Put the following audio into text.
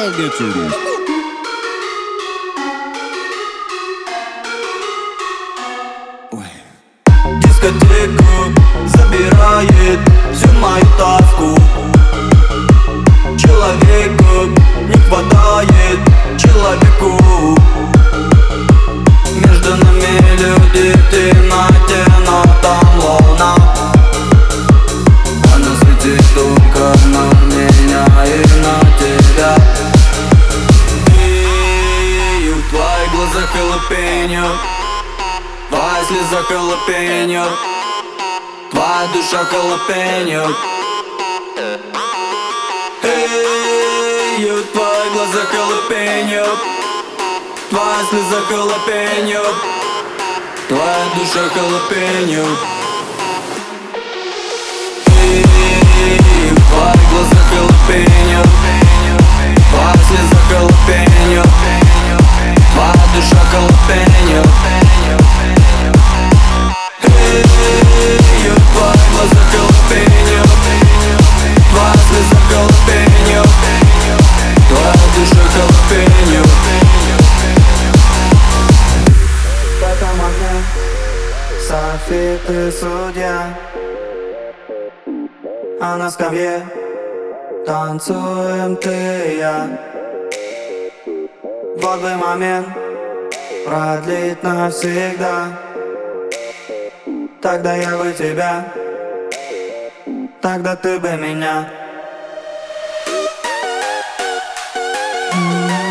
I'll get you this. Дискотека забирает всю мою тоску. Человека не хватает человеку. Между нами люди в темноте, но там луна. Она светит только на меня и на тебя. И в твоих глазах халапеньо, твоя слеза халапеньо, твоя душа халапеньо. Эй, в твоих глазах халапеньо, твоя слеза халапеньо, твоя душа халапеньо. Эй, в твоих глазах халапеньо, твоя слеза халапеньо, твоя душа халапеньо. Эй, в твоих глазах халапеньо, твоя слеза халапеньо, твоя душа халапеньо. В этом огне софит и судья, а на скамье танцуем ты и я. Вот бы момент продлить навсегда, тогда я бы тебя, тогда ты бы меня.